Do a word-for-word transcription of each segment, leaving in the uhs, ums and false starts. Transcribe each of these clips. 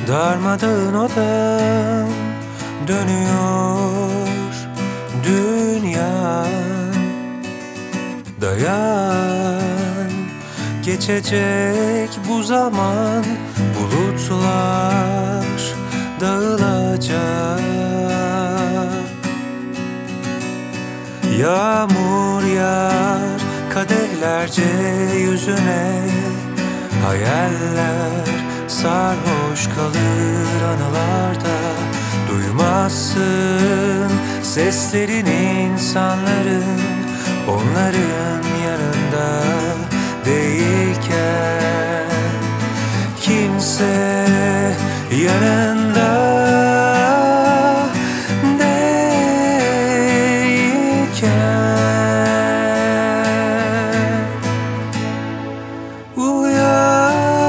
Darmadağın odam dönüyor dünya. Dayan, geçecek bu zaman, bulutlar dağılacak. Yağmur yağar kadehlerce yüzüne, hayaller sarhoş kalır anılarda. Duymazsın seslerini insanların, onların yanında değilken. Kimse yanında değilken. Uyan,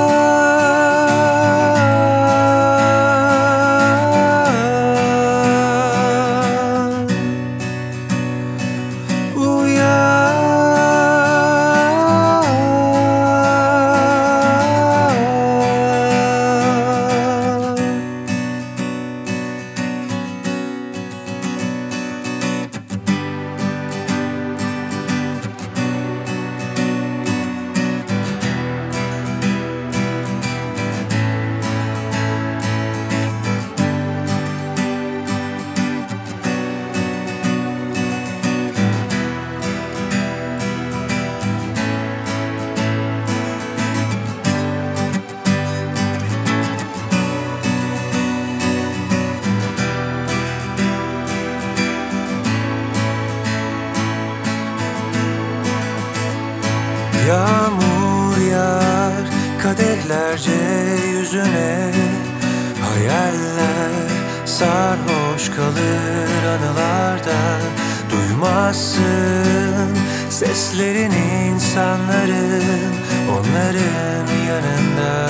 yağmur yağar kadehlerce yüzüne, hayaller sarhoş kalır anılarda. Duymazsın seslerini insanların, onların yanında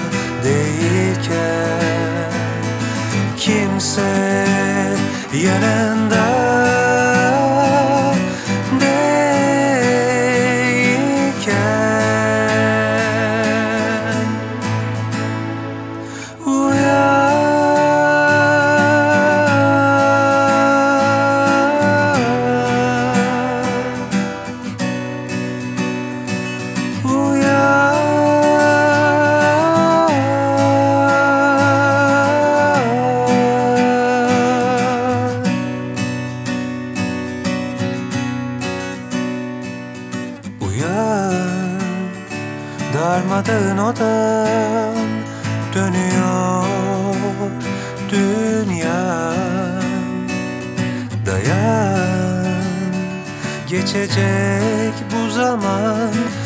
değilken. Kimse yanında Uyan, darmadağın odam dönüyor dünya. Dayan, geçecek bu zaman,